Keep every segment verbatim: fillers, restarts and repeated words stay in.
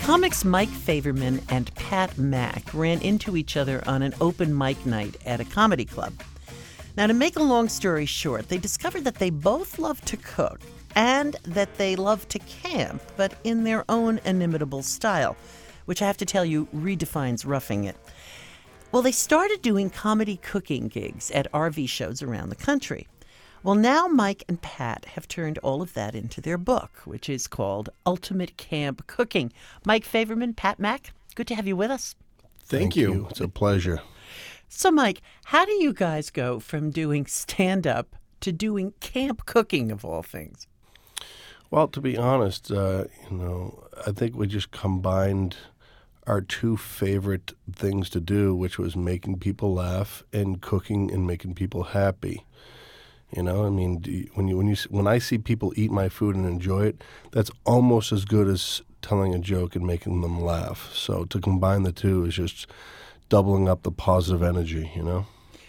Comics Mike Favorman and Pat Mack ran into each other on an open mic night at a comedy club. Now, to make a long story short, they discovered that they both love to cook and that they love to camp, but in their own inimitable style, which I have to tell you redefines roughing it. Well, they started doing comedy cooking gigs at R V shows around the country. Well, now Mike and Pat have turned all of that into their book, which is called Ultimate Camp Cooking. Mike Favorman, Pat Mack, good to have you with us. Thank, Thank you. you. It's a pleasure. So, Mike, how do you guys go from doing stand-up to doing camp cooking, of all things? Well, to be honest, uh, you know, I think we just combined our two favorite things to do, which was making people laugh and cooking and making people happy. You know, I mean, do you, when you when you when I see people eat my food and enjoy it, that's almost as good as telling a joke and making them laugh. So to combine the two is just doubling up the positive energy, you know?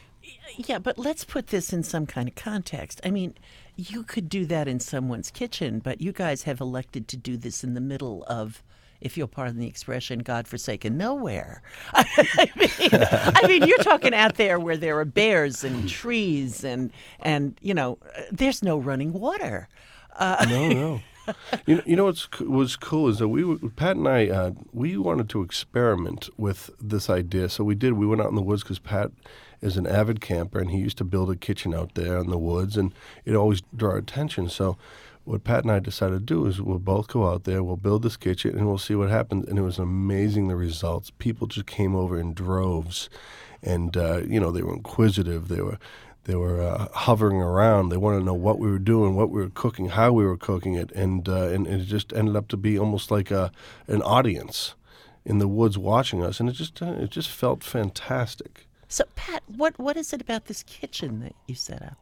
Yeah, but let's put this in some kind of context. I mean, you could do that in someone's kitchen, but you guys have elected to do this in the middle of, if you'll pardon the expression, godforsaken nowhere. I mean, I mean, you're talking out there where there are bears and trees and, and you know, there's no running water. Uh, no, no. You know, you know what's was cool is that we were, Pat and I uh, we wanted to experiment with this idea. So we did. We went out in the woods because Pat is an avid camper and he used to build a kitchen out there in the woods, and it always drew our attention. So what Pat and I decided to do is we'll both go out there, we'll build this kitchen, and we'll see what happens. And it was amazing, the results. People just came over in droves, and uh, you know, they were inquisitive. They were they were uh, hovering around. They wanted to know what we were doing, what we were cooking, how we were cooking it, and uh, and, and it just ended up to be almost like a an audience in the woods watching us, and it just uh, it just felt fantastic. So, Pat, what what is it about this kitchen that you set up?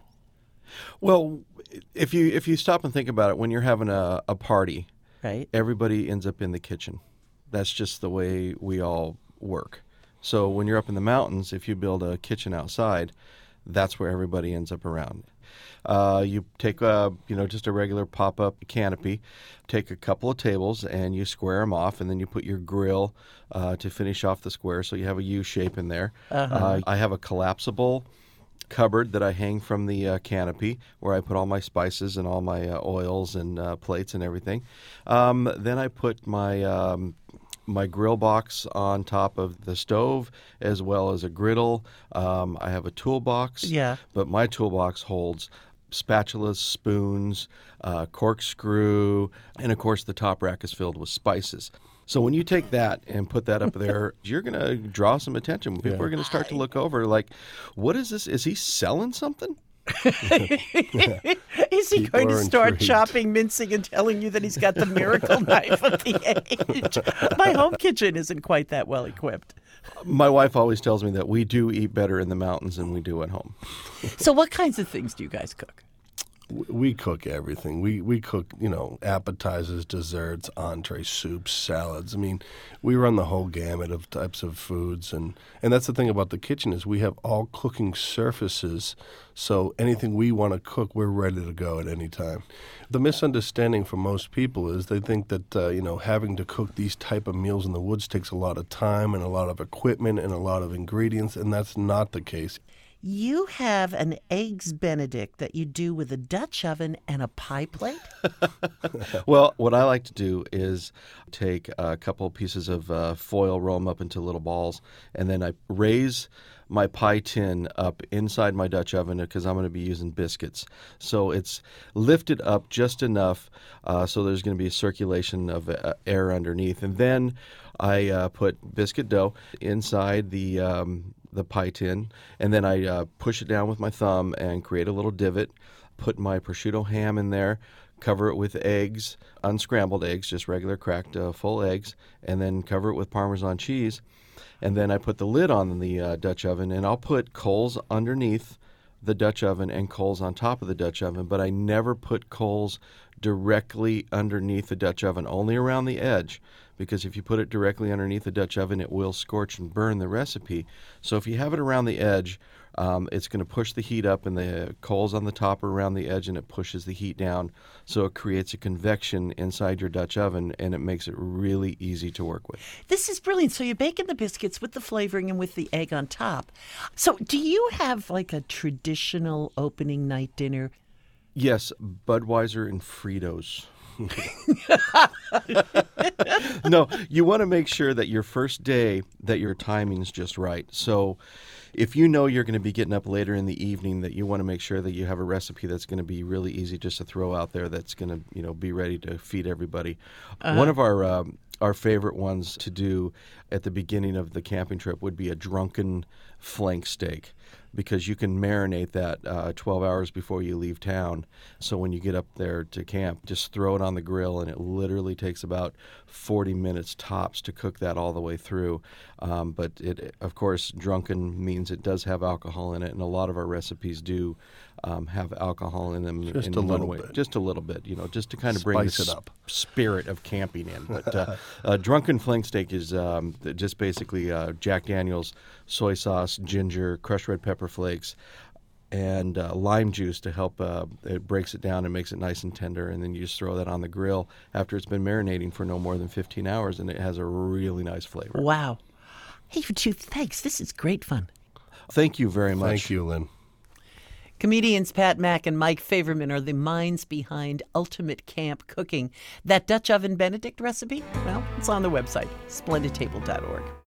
Well, if you if you stop and think about it, when you're having a, a party, right, everybody ends up in the kitchen. That's just the way we all work. So when you're up in the mountains, if you build a kitchen outside, that's where everybody ends up around. Uh, you take a, you know, just a regular pop-up canopy, take a couple of tables, and you square them off, and then you put your grill uh, to finish off the square, so you have a U shape in there. Uh-huh. Uh, I have a collapsible cupboard that I hang from the uh, canopy where I put all my spices and all my uh, oils and uh, plates and everything. Um, then I put my um, my grill box on top of the stove, as well as a griddle. Um, I have a toolbox, yeah. but my toolbox holds spatulas, spoons, uh, corkscrew, and of course the top rack is filled with spices. So when you take that and put that up there, you're going to draw some attention. People yeah. are going to start to look over like, what is this? Is he selling something? Is he People going to start intrigued. chopping, mincing, and telling you that he's got the miracle knife of the age? My home kitchen isn't quite that well equipped. My wife always tells me that we do eat better in the mountains than we do at home. So what kinds of things do you guys cook? We cook everything. We we cook, you know, appetizers, desserts, entrees, soups, salads. I mean, we run the whole gamut of types of foods, and, and that's the thing about the kitchen is we have all cooking surfaces, so anything we want to cook, we're ready to go at any time. The misunderstanding for most people is they think that, uh, you know, having to cook these type of meals in the woods takes a lot of time and a lot of equipment and a lot of ingredients, and that's not the case. You have an Eggs Benedict that you do with a Dutch oven and a pie plate? Well, what I like to do is take a couple pieces of uh, foil, roll them up into little balls, and then I raise my pie tin up inside my Dutch oven because I'm going to be using biscuits. So it's lifted up just enough uh, so there's going to be a circulation of uh, air underneath. And then I uh, put biscuit dough inside the um, the pie tin, and then I uh, push it down with my thumb and create a little divot, put my prosciutto ham in there, cover it with eggs, unscrambled eggs, just regular cracked uh, full eggs, and then cover it with Parmesan cheese. And then I put the lid on the uh, Dutch oven, and I'll put coals underneath the Dutch oven and coals on top of the Dutch oven, but I never put coals directly underneath the Dutch oven, only around the edge, because if you put it directly underneath the Dutch oven, it will scorch and burn the recipe. So if you have it around the edge, Um, it's going to push the heat up, and the coals on the top are around the edge, and it pushes the heat down. So it creates a convection inside your Dutch oven, and it makes it really easy to work with. This is brilliant. So you're baking the biscuits with the flavoring and with the egg on top. So do you have like a traditional opening night dinner? Yes, Budweiser and Fritos. No, you want to make sure that your first day that your timing's just right. So if you know you're going to be getting up later in the evening, that you want to make sure that you have a recipe that's going to be really easy just to throw out there, that's going to, you know, be ready to feed everybody. Uh-huh. One of our um, our favorite ones to do at the beginning of the camping trip would be a drunken flank steak, because you can marinate that uh, twelve hours before you leave town. So when you get up there to camp, just throw it on the grill, and it literally takes about forty minutes tops to cook that all the way through. Um, but it, of course, drunken means it does have alcohol in it, and a lot of our recipes do um, have alcohol in them. Just in a one little way. bit. Just a little bit, you know, just to kind of bring Spice the it up. s- spirit of camping in. But uh, uh, drunken flank steak is um, just basically uh, Jack Daniel's, soy sauce, ginger, crushed red pepper flakes, and uh, lime juice to help. Uh, it breaks it down and makes it nice and tender, and then you just throw that on the grill after it's been marinating for no more than fifteen hours, and it has a really nice flavor. Wow. Hey, you two, thanks. This is great fun. Thank you very much. Thank you, Lynn. Comedians Pat Mack and Mike Favorman are the minds behind Ultimate Camp Cooking. That Dutch Oven Benedict recipe, well, it's on the website, splendid table dot org.